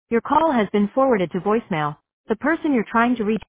Your call has been forwarded to voicemail. The person you're trying to reach